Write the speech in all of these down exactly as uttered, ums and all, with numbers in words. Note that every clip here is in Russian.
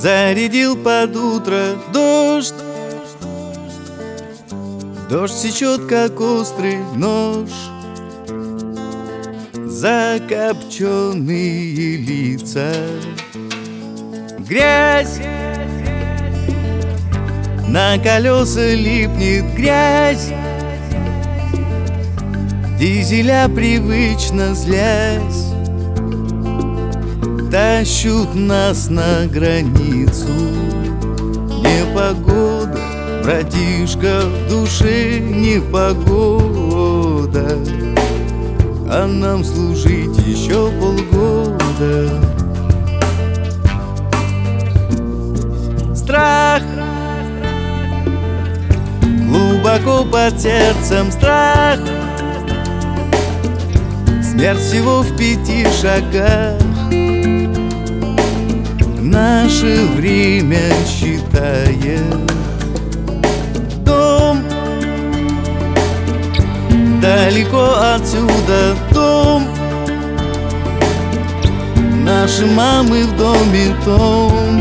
Зарядил под утро дождь. Дождь сечет, как острый нож, закопченные лица, грязь. На колеса липнет грязь, дизеля привычно злясь тащут нас на границу. Непогода, братишка, в душе непогода, а нам служить еще полгода. Страх глубоко под сердцем, страх. Смерть всего в пяти шагах. Наше время считает дом. Далеко отсюда дом. Наши мамы в доме том.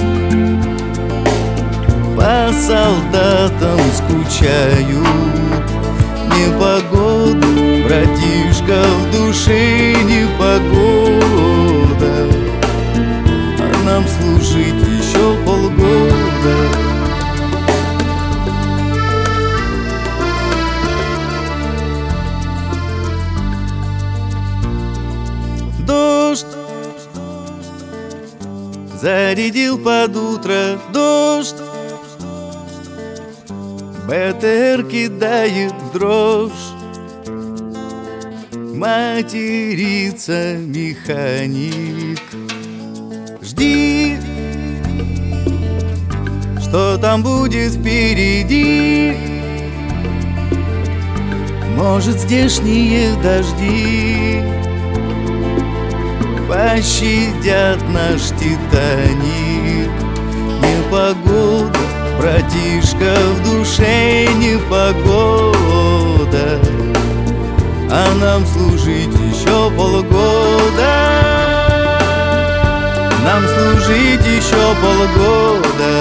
По солдатам скучают. Непогода, братишка, в душе непогода, а нам служить еще полгода. Дождь зарядил под утро дождь. БТР кидает в дрожь. Матерится механик. Жди, что там будет впереди. Может, здешние дожди пощадят наш Титаник. Непогода, братишка, в душе непогода, а нам служить еще полгода. Нам служить еще полгода.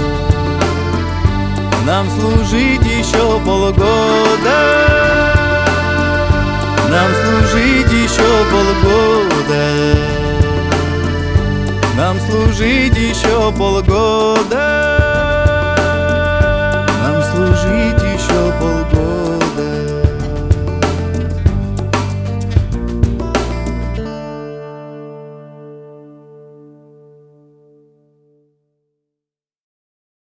Нам служить еще полгода. Нам служить еще полгода. Нам служить еще полгода. Нам служить